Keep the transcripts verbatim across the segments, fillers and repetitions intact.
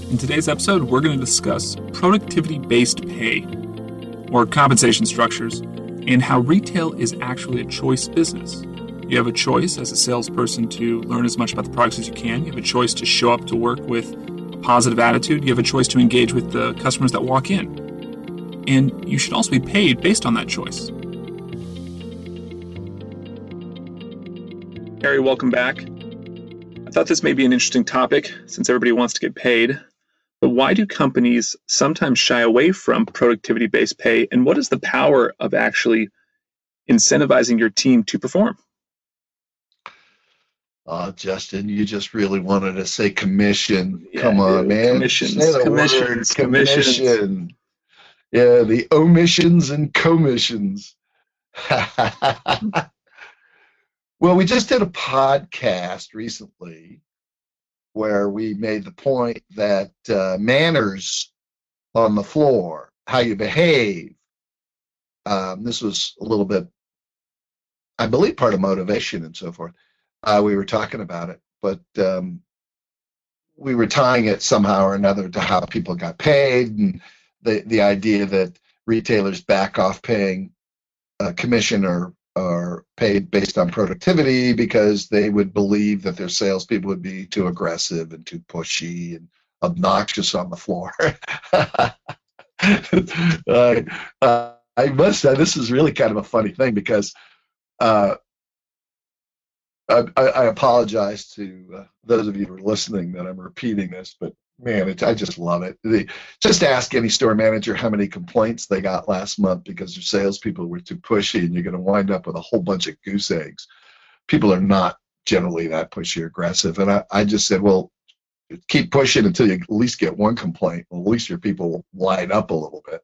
In today's episode, we're going to discuss productivity-based pay, or compensation structures, and how retail is actually a choice business. You have a choice as a salesperson to learn as much about the products as you can. You have a choice to show up to work with a positive attitude. You have a choice to engage with the customers that walk in. And you should also be paid based on that choice. Harry, welcome back. I thought this may be an interesting topic since everybody wants to get paid. But why do companies sometimes shy away from productivity-based pay, and what is the power of actually incentivizing your team to perform? Uh, Justin, you just really wanted to say commission. Yeah, Come on, man. Commissions, say the commissions, word, commissions. commission. Yeah, the omissions and commissions. Well, we just did a podcast recently where we made the point that uh, manners on the floor, how you behave, um, this was a little bit, I believe, part of motivation and so forth. Uh, we were talking about it, but um, we were tying it somehow or another to how people got paid, and the, the idea that retailers back off paying a commission or are paid based on productivity because they would believe that their salespeople would be too aggressive and too pushy and obnoxious on the floor. uh, uh, I must say, this is really kind of a funny thing because uh, I, I apologize to uh, those of you who are listening that I'm repeating this, but man, it, I just love it. The, just ask any store manager how many complaints they got last month because their salespeople were too pushy, and you're going to wind up with a whole bunch of goose eggs. People are not generally that pushy or aggressive. And I, I just said, well, keep pushing until you at least get one complaint. Well, at least your people will line up a little bit.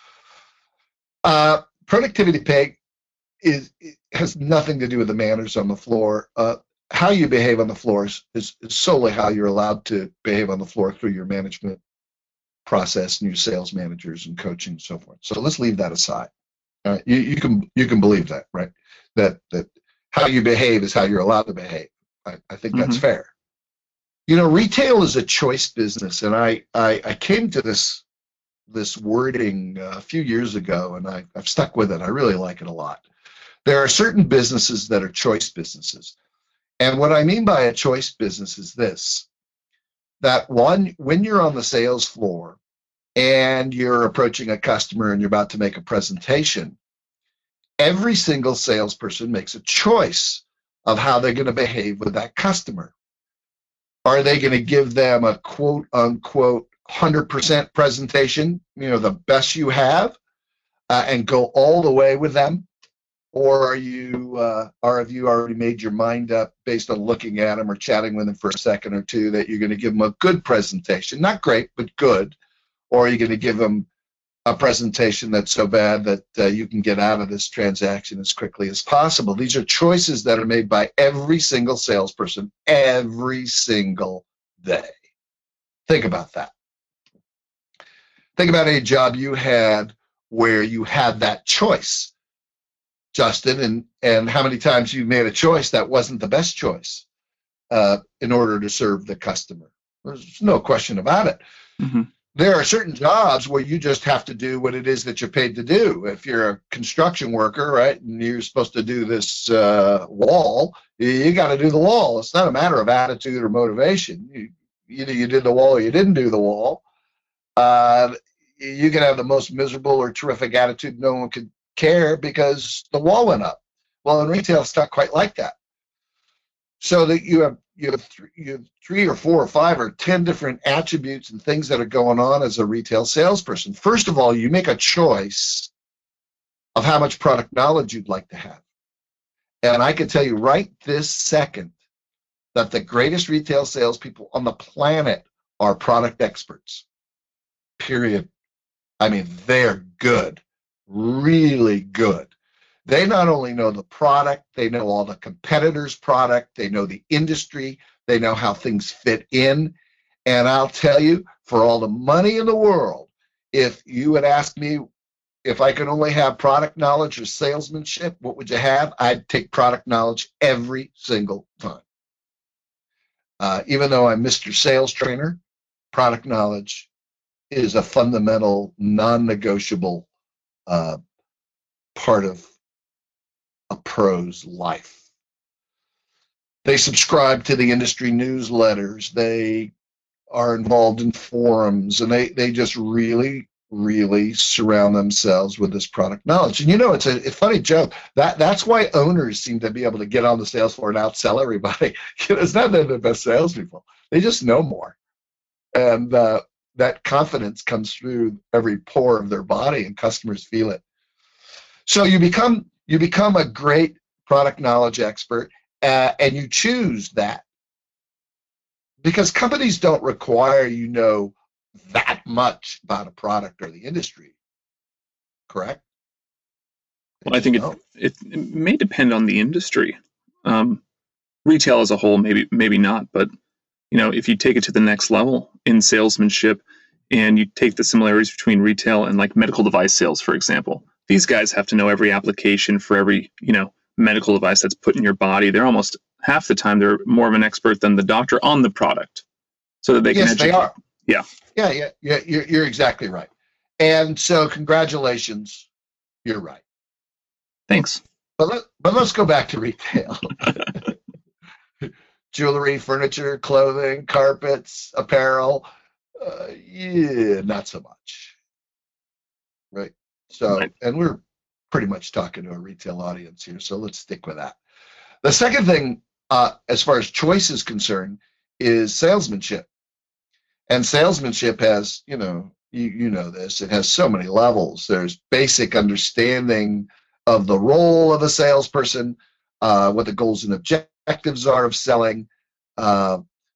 Uh, productivity pay is it has nothing to do with the manners on the floor. Uh, how you behave on the floor is, is, is solely how you're allowed to behave on the floor through your management process and your sales managers and coaching and so forth. So let's leave that aside. All right, you, you can you can believe that, right? That that how you behave is how you're allowed to behave. I, I think that's mm-hmm. fair. You know, retail is a choice business, and I I, I came to this this wording uh, a few years ago, and I, I've stuck with it. I really like it a lot. There are certain businesses that are choice businesses. And what I mean by a choice business is this, that one, when you're on the sales floor and you're approaching a customer and you're about to make a presentation, every single salesperson makes a choice of how they're going to behave with that customer. Are they going to give them a quote unquote one hundred percent presentation, you know, the best you have, uh, and go all the way with them? Or are you, uh, or have you already made your mind up based on looking at them or chatting with them for a second or two that you're going to give them a good presentation, not great, but good? Or are you going to give them a presentation that's so bad that uh, you can get out of this transaction as quickly as possible? These are choices that are made by every single salesperson every single day. Think about that. Think about a job you had where you had that choice, Justin, and, and how many times you made a choice that wasn't the best choice uh, in order to serve the customer. There's no question about it. Mm-hmm. There are certain jobs where you just have to do what it is that you're paid to do. If you're a construction worker, right, and you're supposed to do this uh, wall, you, you got to do the wall. It's not a matter of attitude or motivation. You, either you did the wall or you didn't do the wall. Uh, you can have the most miserable or terrific attitude. No one could care because the wall went up. Well, in retail, it's not quite like that. So that you have you have, th- you have three or four or five or ten different attributes and things that are going on as a retail salesperson. First of all, you make a choice of how much product knowledge you'd like to have. And I can tell you right this second that the greatest retail salespeople on the planet are product experts. Period. I mean, they're good. Really good. They not only know the product, they know all the competitors' product, they know the industry, they know how things fit in. And I'll tell you, for all the money in the world, if you would ask me if I could only have product knowledge or salesmanship, what would you have? I'd take product knowledge every single time. Uh, even though I'm Mister Sales Trainer, product knowledge is a fundamental, non-negotiable uh, part of a pro's life. They subscribe to the industry newsletters. They are involved in forums, and they, they just really, really surround themselves with this product knowledge. And you know, it's a, a funny joke. That that's why owners seem to be able to get on the sales floor and outsell everybody. You know, it's not that they're the best salespeople. They just know more. And uh, that confidence comes through every pore of their body, and customers feel it. So you become you become a great product knowledge expert, uh, and you choose that because companies don't require you know that much about a product or the industry. Correct? Well, I think it, it, it may depend on the industry. Um, retail as a whole, maybe maybe not, but you know, if you take it to the next level in salesmanship, and you take the similarities between retail and like medical device sales, for example, these guys have to know every application for every you know medical device that's put in your body. They're almost half the time they're more of an expert than the doctor on the product, so that they can yes, educate. They are. Yeah, yeah, yeah, yeah. You're, you're exactly right. And so, congratulations, you're right. Thanks. But let, but let's go back to retail. Jewelry, furniture, clothing, carpets, apparel. Uh, yeah, not so much. Right. So, Right. And we're pretty much talking to a retail audience here, so let's stick with that. The second thing, uh, as far as choice is concerned, is salesmanship. And salesmanship has, you know, you, you know this, it has so many levels. There's basic understanding of the role of a salesperson, uh, what the goals and objectives are of selling, uh,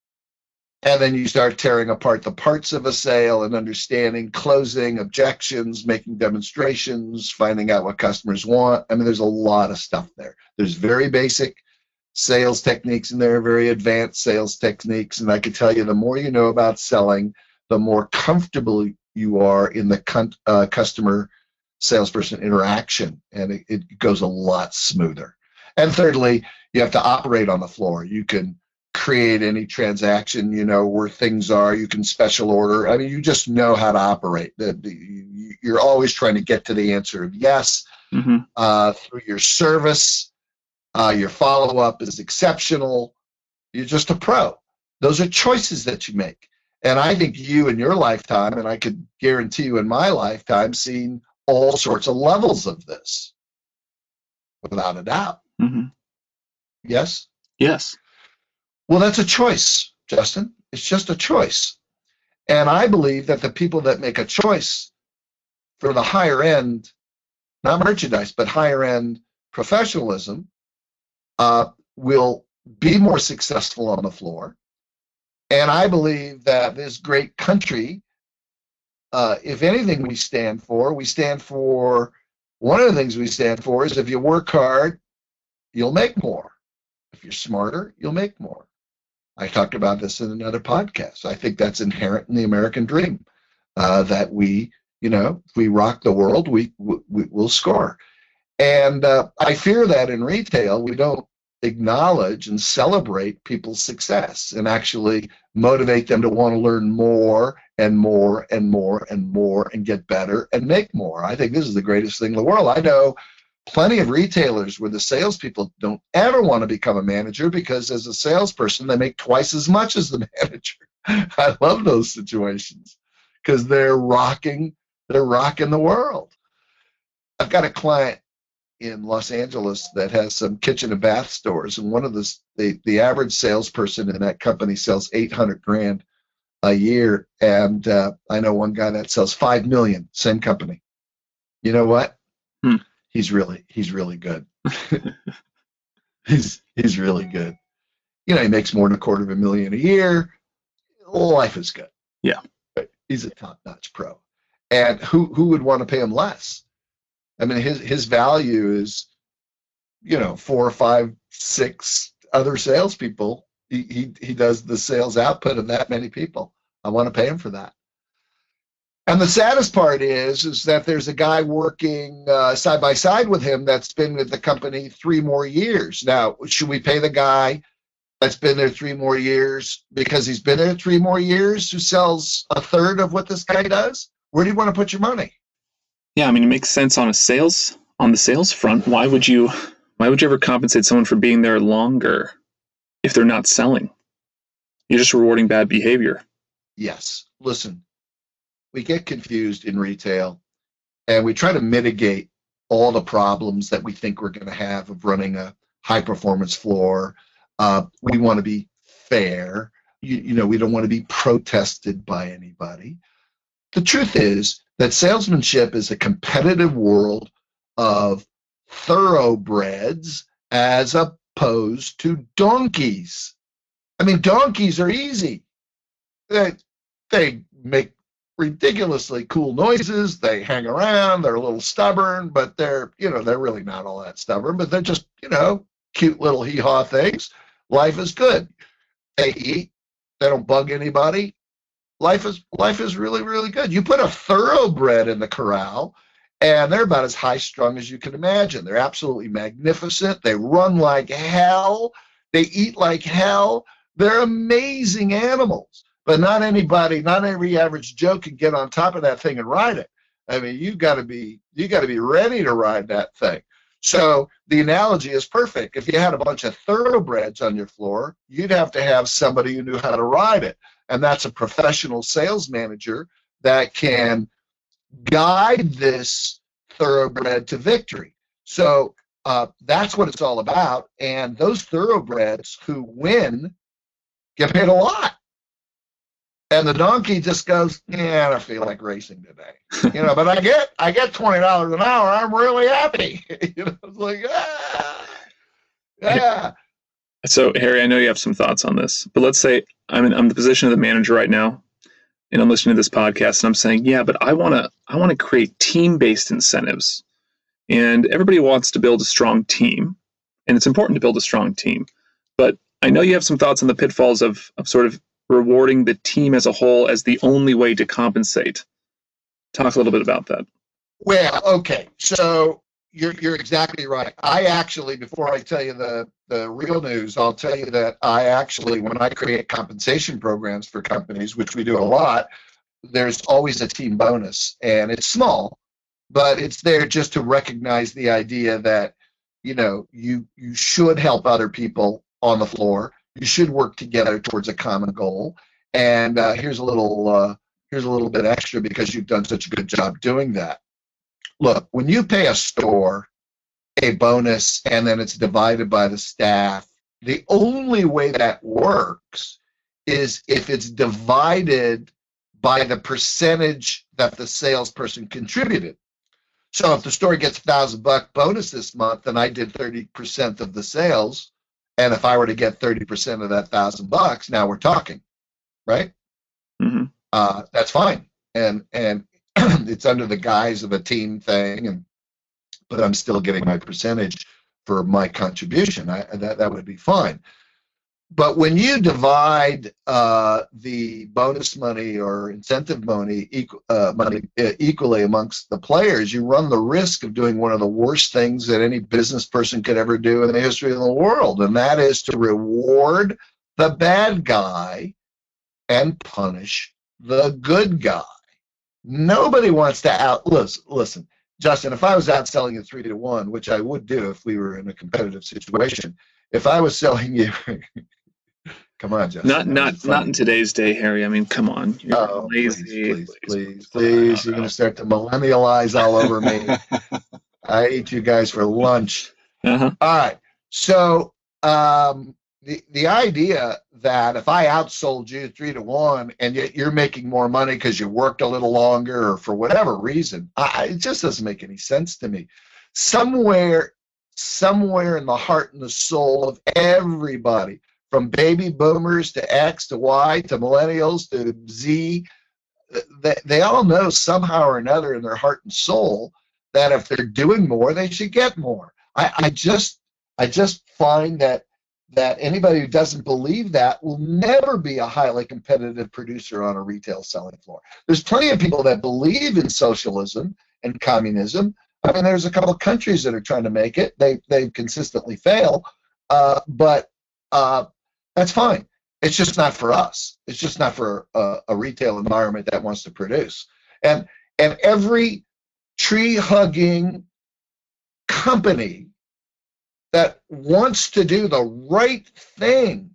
and then you start tearing apart the parts of a sale and understanding closing, objections, making demonstrations, finding out what customers want. I mean, there's a lot of stuff there. There's very basic sales techniques and there are very advanced sales techniques. And I can tell you, the more you know about selling, the more comfortable you are in the con- uh, customer salesperson interaction, and it, it goes a lot smoother. And thirdly, you have to operate on the floor. You can create any transaction, you know, where things are. You can special order. I mean, you just know how to operate. The, the, you're always trying to get to the answer of yes. Mm-hmm. uh, through your service. Uh, your follow-up is exceptional. You're just a pro. Those are choices that you make. And I think you in your lifetime, and I could guarantee you in my lifetime, seen all sorts of levels of this, without a doubt. Mm-hmm. Yes? Yes. Well, that's a choice, Justin. It's just a choice. And I believe that the people that make a choice for the higher end, not merchandise, but higher end professionalism, uh, will be more successful on the floor. And I believe that this great country, uh, if anything we stand for, we stand for, one of the things we stand for is if you work hard, you'll make more. If you're smarter, you'll make more. I talked about this in another podcast. I think that's inherent in the American dream, uh, that we, you know, if we rock the world, we, we we'll score. And uh, I fear that in retail, we don't acknowledge and celebrate people's success and actually motivate them to want to learn more and more and more and more and get better and make more. I think this is the greatest thing in the world. I know plenty of retailers where the salespeople don't ever want to become a manager because as a salesperson, they make twice as much as the manager. I love those situations because they're rocking, they're rocking the world. I've got a client in Los Angeles that has some kitchen and bath stores, and one of the the, the average salesperson in that company sells eight hundred grand a year, and uh, I know one guy that sells five million, same company. You know what? Hmm. He's really he's really good. he's he's really good. You know, he makes more than a quarter of a million a year. Life is good. Yeah, but he's a top-notch pro, and who who would want to pay him less? I mean, his his value is, you know, four or five, six other salespeople. He he he does the sales output of that many people. I want to pay him for that. And the saddest part is, is that there's a guy working uh, side by side with him that's been with the company three more years. Now, should we pay the guy that's been there three more years because he's been there three more years who sells a third of what this guy does? Where do you want to put your money? Yeah, I mean, it makes sense on a sales on the sales front. Why would you why would you ever compensate someone for being there longer if they're not selling? You're just rewarding bad behavior. Yes. Listen, we get confused in retail and we try to mitigate all the problems that we think we're going to have of running a high performance floor. Uh, we want to be fair. You, you know, we don't want to be protested by anybody. The truth is that salesmanship is a competitive world of thoroughbreds as opposed to donkeys. I mean, donkeys are easy. They, they make ridiculously cool noises. They hang around. They're a little stubborn, but they're, you know, they're really not all that stubborn, but they're just, you know, cute little hee-haw things. Life is good. They eat. They don't bug anybody. Life is life is really, really good. You put a thoroughbred in the corral, and they're about as high-strung as you can imagine. They're absolutely magnificent. They run like hell. They eat like hell. They're amazing animals. But not anybody, not every average Joe can get on top of that thing and ride it. I mean, you got to be you got to be ready to ride that thing. So the analogy is perfect. If you had a bunch of thoroughbreds on your floor, you'd have to have somebody who knew how to ride it. And that's a professional sales manager that can guide this thoroughbred to victory. So uh, that's what it's all about. And those thoroughbreds who win get paid a lot. And the donkey just goes, yeah, I don't feel like racing today. You know, but I get I get twenty dollars an hour. I'm really happy. You know, it's like, ah, yeah. So, Harry, I know you have some thoughts on this, but let's say I'm in, I'm the position of the manager right now, and I'm listening to this podcast, and I'm saying, yeah, but I want to I want to create team-based incentives, and everybody wants to build a strong team, and it's important to build a strong team. But I know you have some thoughts on the pitfalls of of sort of rewarding the team as a whole as the only way to compensate. Talk a little bit about that. Well, okay, so you're you're exactly right. I actually, before I tell you the the real news, I'll tell you that I actually, when I create compensation programs for companies, which we do a lot, there's always a team bonus, and it's small, but it's there just to recognize the idea that, you know, you you should help other people on the floor. You should work together towards a common goal. And uh, here's a little uh, here's a little bit extra because you've done such a good job doing that. Look, when you pay a store a bonus and then it's divided by the staff, the only way that works is if it's divided by the percentage that the salesperson contributed. So if the store gets a thousand buck bonus this month and I did thirty percent of the sales, and if I were to get thirty percent of that thousand bucks, now we're talking, right? Mm-hmm. Uh, that's fine. And, and it's under the guise of a team thing, and but I'm still getting my percentage for my contribution. I, that, that would be fine. But when you divide uh, the bonus money or incentive money, equal, uh, money uh, equally amongst the players, you run the risk of doing one of the worst things that any business person could ever do in the history of the world, and that is to reward the bad guy and punish the good guy. Nobody wants to out listen, listen, Justin, if I was out selling you three to one, which I would do if we were in a competitive situation, if I was selling you come on, Justin. Not not not in today's day, Harry. I mean, come on. You're oh, lazy. Please, please, please, please. You're gonna start to millennialize all over me. I eat you guys for lunch. Uh-huh. All right. So um The, the idea that if I outsold you three to one and yet you're making more money because you worked a little longer or for whatever reason, I, it just doesn't make any sense to me. Somewhere, somewhere in the heart and the soul of everybody, from baby boomers to X to Y to millennials to Z, they, they all know somehow or another in their heart and soul that if they're doing more, they should get more. I, I just, I just find that that anybody who doesn't believe that will never be a highly competitive producer on a retail selling floor. There's plenty of people that believe in socialism and communism. I mean, there's a couple of countries that are trying to make it. They they consistently fail. Uh, but uh, That's fine. It's just not for us. It's just not for a, a retail environment that wants to produce. And and every tree hugging company that wants to do the right thing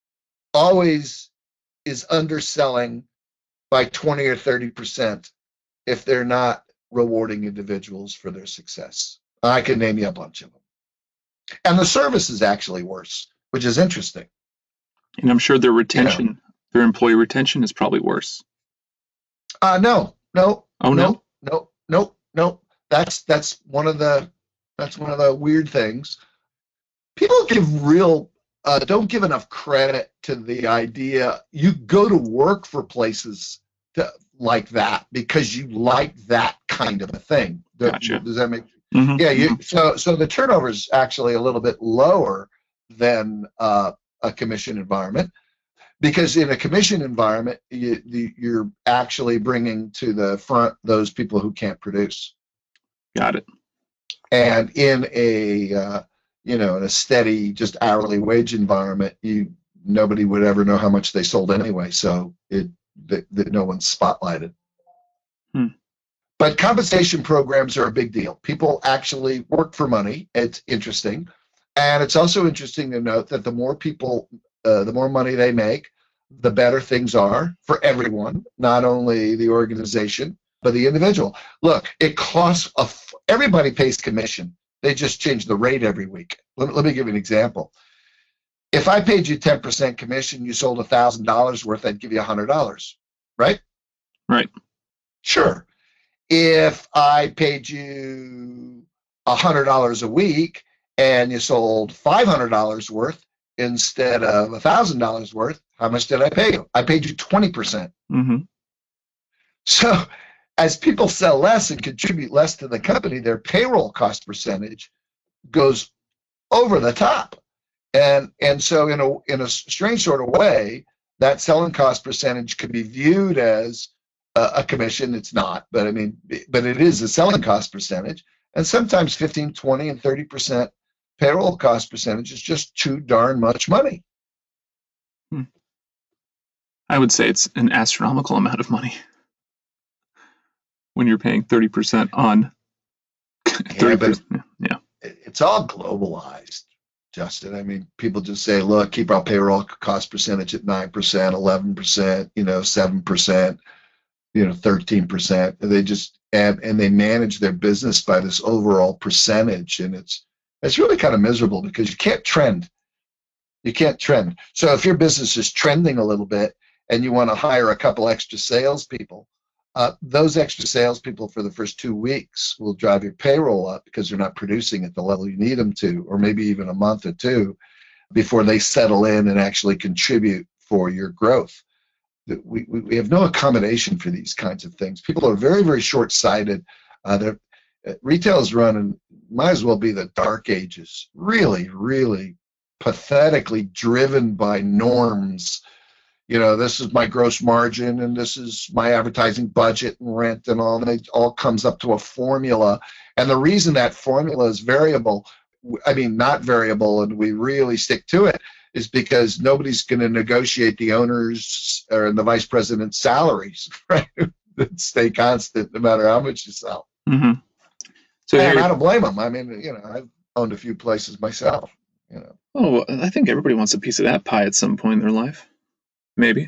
always is underselling by twenty or thirty percent if they're not rewarding individuals for their success. I can name you a bunch of them. And the service is actually worse, which is interesting. And I'm sure their retention, You know. their employee retention is probably worse. Uh, no, no, Oh, no? no, no, no, no. That's that's one of the that's one of the weird things. People give real uh, don't give enough credit to the idea. You go to work for places to, like that because you like that kind of a thing. Does, Gotcha. does that make Mm-hmm. Yeah, you, so so the turnover is actually a little bit lower than uh, a commission environment, because in a commission environment, you, you, you're actually bringing to the front those people who can't produce. Got it. And in a uh, you know in a steady, just hourly wage environment, you nobody would ever know how much they sold anyway. So it that, that no one's spotlighted. Hmm. But compensation programs are a big deal. People actually work for money. It's interesting. And it's also interesting to note that the more people, uh, the more money they make, the better things are for everyone, not only the organization, but the individual. Look, it costs, a f- everybody pays commission. They just change the rate every week. Let, let me give you an example. If I paid you ten percent commission, you sold one thousand dollars worth, I'd give you one hundred dollars, right? Right. Sure. If I paid you one hundred dollars a week and you sold five hundred dollars worth instead of one thousand dollars worth, how much did I pay you? I paid you twenty percent. Mm-hmm. So as people sell less and contribute less to the company, their payroll cost percentage goes over the top. And and so in a in a strange sort of way, that selling cost percentage could be viewed as a commission. It's not, but I mean, but it is a selling cost percentage. And sometimes fifteen, twenty, and thirty percent payroll cost percentage is just too darn much money. Hmm. I would say it's an astronomical amount of money when you're paying thirty percent on thirty percent. Yeah, yeah. It's all globalized, Justin. I mean, people just say, look, keep our payroll cost percentage at nine percent, eleven percent, you know, seven percent. You know, thirteen percent. They just and and they manage their business by this overall percentage, and it's it's really kind of miserable because you can't trend. You can't trend. So if your business is trending a little bit and you want to hire a couple extra salespeople, uh, those extra salespeople for the first two weeks will drive your payroll up because they're not producing at the level you need them to, or maybe even a month or two before they settle in and actually contribute for your growth. We, we, we have no accommodation for these kinds of things. People are very, very short-sighted. Uh, they're, uh, retail is running, might as well be the dark ages, really, really pathetically driven by norms. You know, this is my gross margin, and this is my advertising budget and rent and all, and it all comes up to a formula. And the reason that formula is variable, I mean, not variable, and we really stick to it, is because nobody's going to negotiate the owner's or the vice president's salaries, right? That stay constant no matter how much you sell. Mm-hmm. So and I don't blame them. I mean, you know, I've owned a few places myself. You know. Oh, I think everybody wants a piece of that pie at some point in their life. Maybe.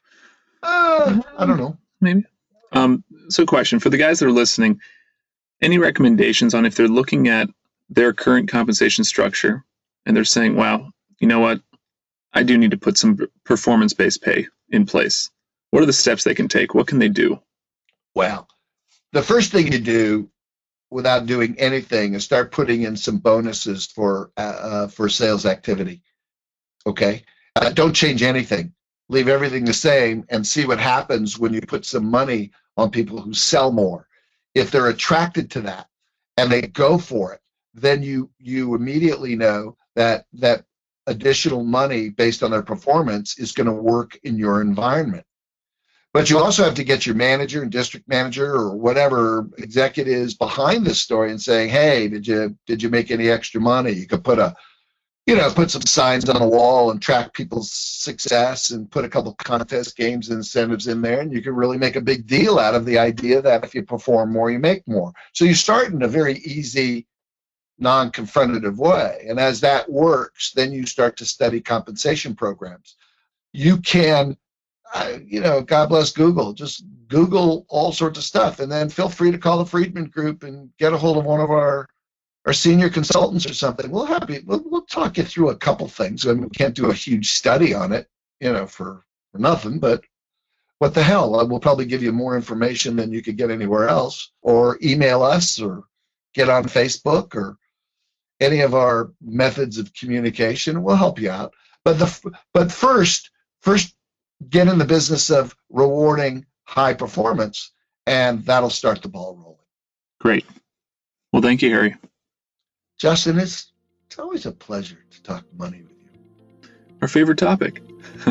Uh, I don't know. Maybe. Um, so, question for the guys that are listening: any recommendations on if they're looking at their current compensation structure and they're saying, "Wow, you know what? I do need to put some performance-based pay in place." What are the steps they can take? What can they do? Well, the first thing you do without doing anything is start putting in some bonuses for uh, for sales activity. Okay? Uh, don't change anything. Leave everything the same and see what happens when you put some money on people who sell more. If they're attracted to that and they go for it, then you you immediately know that that additional money based on their performance is going to work in your environment. But you also have to get your manager and district manager or whatever executives behind this story and saying, hey, did you did you make any extra money? You could put a you know, put some signs on the wall and track people's success and put a couple contest games and incentives in there. And you can really make a big deal out of the idea that if you perform more, you make more. So you start in a very easy, non-confrontative way. And as that works, then you start to study compensation programs. You can, uh, you know, God bless Google, just Google all sorts of stuff. And then feel free to call the Friedman Group and get a hold of one of our our senior consultants or something. We'll have you, we'll, we'll talk you through a couple things. I mean, we can't do a huge study on it, you know, for, for nothing, but what the hell? We'll probably give you more information than you could get anywhere else, or email us or get on Facebook or any of our methods of communication. We'll help you out. But the, but first, first get in the business of rewarding high performance, and that'll start the ball rolling. Great. Well, thank you, Harry. Justin, it's, it's always a pleasure to talk money with you. Our favorite topic.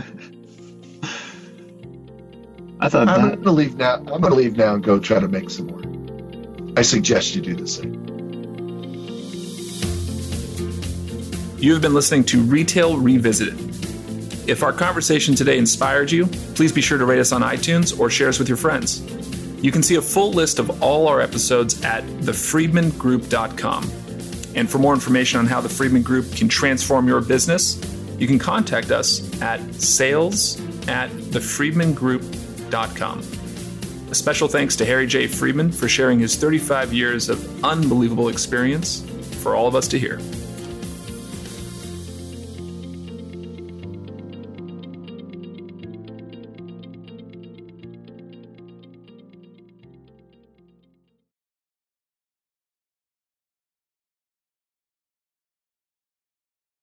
I thought I'm that... going to leave now. I'm going to leave now and go try to make some more. I suggest you do the same. You have been listening to Retail Revisited. If our conversation today inspired you, please be sure to rate us on iTunes or share us with your friends. You can see a full list of all our episodes at the friedman group dot com. And for more information on how the Friedman Group can transform your business, you can contact us at sales at the friedman group dot com. A special thanks to Harry J. Friedman for sharing his thirty-five years of unbelievable experience for all of us to hear.